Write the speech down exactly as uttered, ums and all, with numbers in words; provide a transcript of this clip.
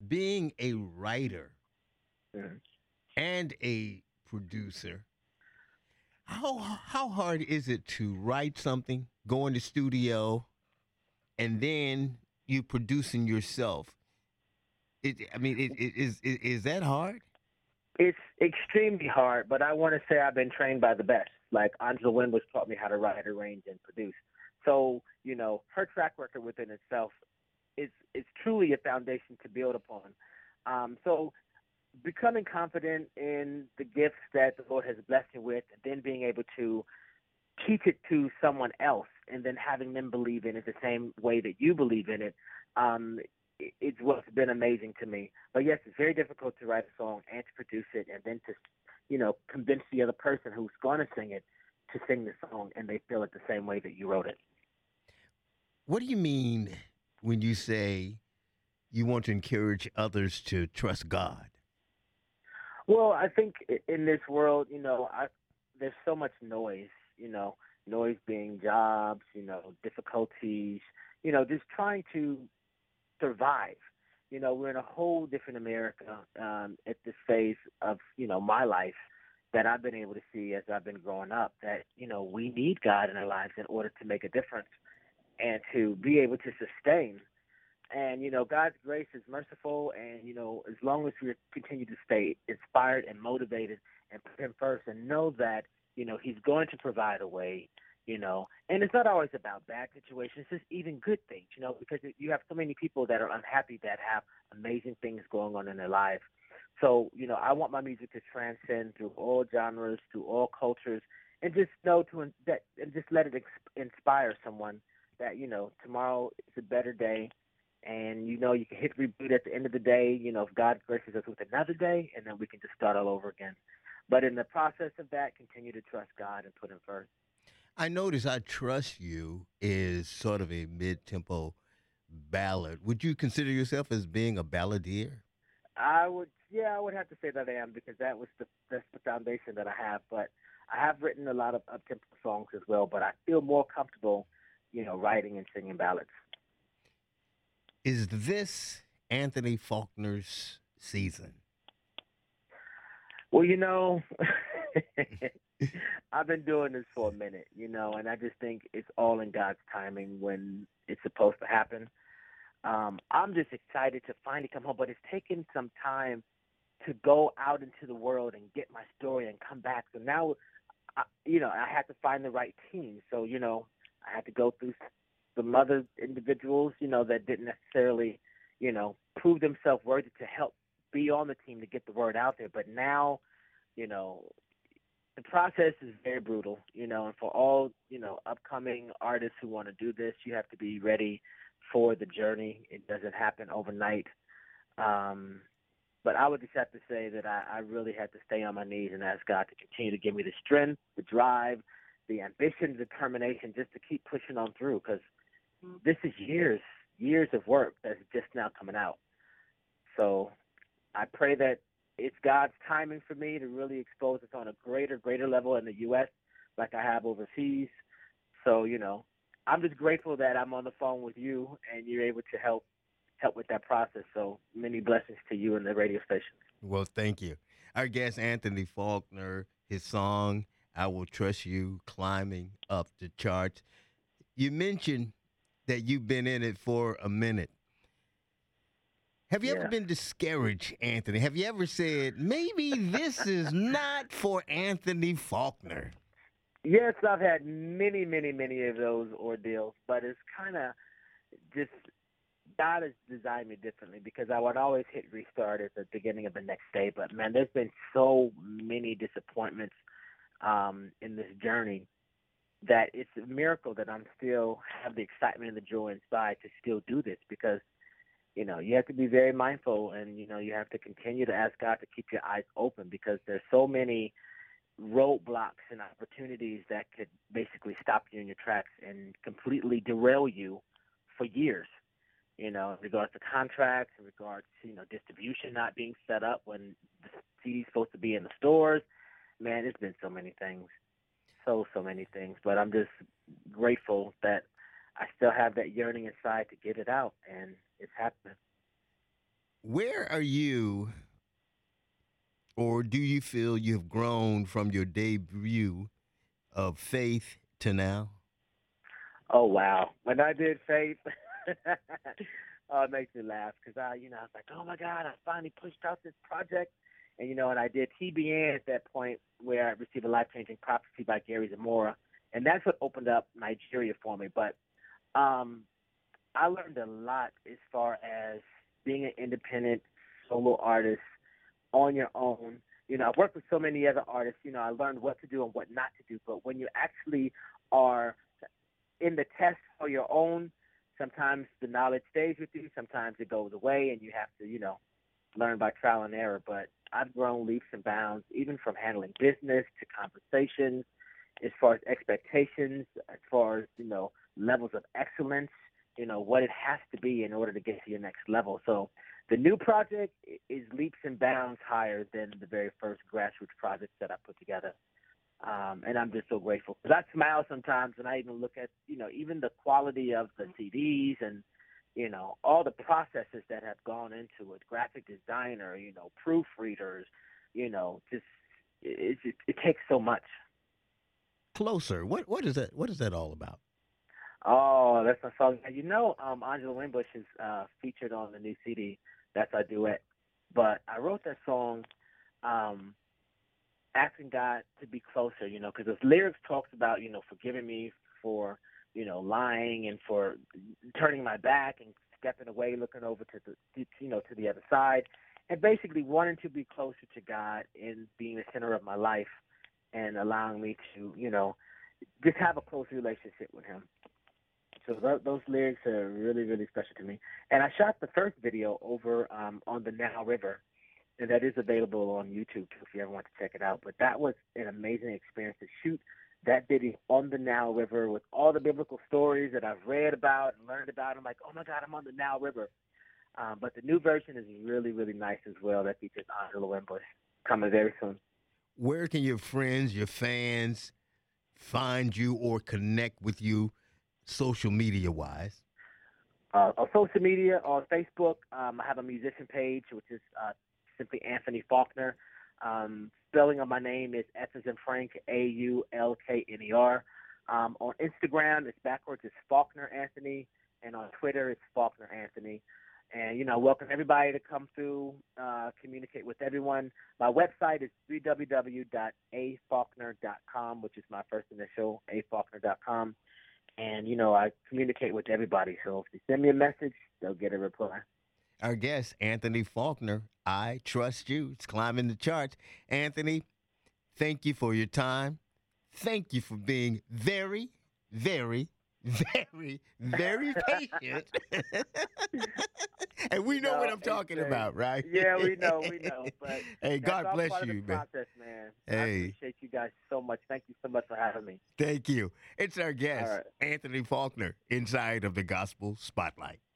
being a writer Mhm. and a producer, how how hard is it to write something, go in the studio, and then you producing yourself? It, I mean, it, it, is, is is that hard? It's extremely hard, but I want to say I've been trained by the best. Like Angela Wynn was taught me how to write, arrange, and produce. So you know, her track record within itself is is truly a foundation to build upon. Um, so becoming confident in the gifts that the Lord has blessed you with, and then being able to teach it to someone else, and then having them believe in it the same way that you believe in it, um, i- it's what's been amazing to me. But yes, it's very difficult to write a song and to produce it, and then to, you know, convince the other person who's going to sing it to sing the song, and they feel it the same way that you wrote it. What do you mean when you say you want to encourage others to trust God? Well, I think i- in this world, you know, I, there's so much noise, you know, noise being jobs, you know, difficulties, you know, just trying to survive. You know, we're in a whole different America um, at this phase of, you know, my life that I've been able to see as I've been growing up that, you know, we need God in our lives in order to make a difference and to be able to sustain. And, you know, God's grace is merciful. And, you know, as long as we continue to stay inspired and motivated and put Him first and know that, you know, He's going to provide a way, you know, and it's not always about bad situations, it's just even good things, you know, because you have so many people that are unhappy that have amazing things going on in their life. So, you know, I want my music to transcend through all genres, through all cultures, and just know to that, and just let it ex- inspire someone that, you know, tomorrow is a better day, and you know you can hit reboot at the end of the day. You know, if God graces us with another day, and then we can just start all over again. But in the process of that, continue to trust God and put Him first. I notice I Trust You is sort of a mid tempo ballad. Would you consider yourself as being a balladeer? I would, yeah, I would have to say that I am because that was the that's the foundation that I have. But I have written a lot of up tempo songs as well. But I feel more comfortable, you know, writing and singing ballads. Is this Anthony Faulkner's season? Well, you know, I've been doing this for a minute, you know, and I just think it's all in God's timing when it's supposed to happen. Um, I'm just excited to finally come home, but it's taken some time to go out into the world and get my story and come back. So now, I, you know, I had to find the right team. So, you know, I had to go through some other individuals, you know, that didn't necessarily, you know, prove themselves worthy to help be on the team to get the word out there. But now, you know, the process is very brutal, you know, and for all, you know, upcoming artists who want to do this, you have to be ready for the journey. It doesn't happen overnight. Um, but I would just have to say that I, I really had to stay on my knees and ask God to continue to give me the strength, the drive, the ambition, the determination just to keep pushing on through because this is years, years of work that's just now coming out. So I pray that it's God's timing for me to really expose us on a greater, greater level in the U S like I have overseas. So, you know, I'm just grateful that I'm on the phone with you and you're able to help help with that process. So many blessings to you and the radio station. Well, thank you. Our guest, Anthony Faulkner, his song, I Will Trust You, climbing up the charts. You mentioned that you've been in it for a minute. Have you ever Yeah. been discouraged, Anthony? Have you ever said, maybe this is not for Anthony Faulkner? Yes, I've had many, many, many of those ordeals, but it's kind of just God has designed me differently because I would always hit restart at the beginning of the next day. But man, there's been so many disappointments um, in this journey that it's a miracle that I'm still have the excitement and the joy inside to still do this because you know you have to be very mindful and you know you have to continue to ask God to keep your eyes open because there's so many roadblocks and opportunities that could basically stop you in your tracks and completely derail you for years. You know, in regards to contracts, in regards to you know distribution not being set up when the C D's supposed to be in the stores. Man, it's been so many things, so so many things. But I'm just grateful that I still have that yearning inside to get it out, and it's happening. Where are you, or do you feel you've grown from your debut of Faith to now? Oh wow! When I did Faith, oh, it makes me laugh because I, you know, I was like, oh my God, I finally pushed out this project, and you know, and I did T B N at that point where I received a life changing prophecy by Gary Zamora, and that's what opened up Nigeria for me. But um, I learned a lot as far as being an independent solo artist on your own. You know, I've worked with so many other artists. You know, I learned what to do and what not to do. But when you actually are in the test for your own, sometimes the knowledge stays with you. Sometimes it goes away, and you have to, you know, learn by trial and error. But I've grown leaps and bounds, even from handling business to conversations, as far as expectations, as far as, you know, levels of excellence, you know, what it has to be in order to get to your next level. So the new project is leaps and bounds higher than the very first grassroots projects that I put together. Um, and I'm just so grateful because I smile sometimes and I even look at, you know, even the quality of the C Ds and, you know, all the processes that have gone into it, graphic designer, you know, proofreaders, you know, just it, it, it takes so much. Closer. What what is that? What is that all about? Oh, that's my song. You know, um, Angela Winbush is uh, featured on the new C D. That's our duet. But I wrote that song um, asking God to be closer, you know, because the lyrics talks about, you know, forgiving me for, you know, lying and for turning my back and stepping away, looking over to the, you know, to the other side, and basically wanting to be closer to God and being the center of my life and allowing me to, you know, just have a close relationship with Him. So th- those lyrics are really, really special to me. And I shot the first video over um, on the Nile River, and that is available on YouTube too if you ever want to check it out. But that was an amazing experience to shoot that video on the Nile River with all the biblical stories that I've read about and learned about. I'm like, oh my God, I'm on the Nile River. Um, but the new version is really, really nice as well. That features Angela Winbush coming very soon. Where can your friends, your fans find you or connect with you social media wise? Uh, on social media, on Facebook, um, I have a musician page, which is uh, simply Anthony Faulkner. Um, spelling of my name is F as in Frank, A U L K N E R. Um, on Instagram, it's backwards, it's Faulkner Anthony. And on Twitter, it's Faulkner Anthony. And, you know, I welcome everybody to come through, uh, communicate with everyone. My website is w w w dot a faulkner dot com, which is my first initial, a faulkner dot com. And, you know, I communicate with everybody. So if they send me a message, they'll get a reply. Our guest, Anthony Faulkner, I Trust You. It's climbing the charts. Anthony, thank you for your time. Thank you for being very, very, very, very patient. And we know No, what I'm talking hey, about, right? Yeah, we know, we know. But hey, that's God all bless part you, of the man. process, man. I Hey, appreciate you guys so much. Thank you so much for having me. thank you. It's our All guest, right. Anthony Faulkner, inside of the Gospel Spotlight.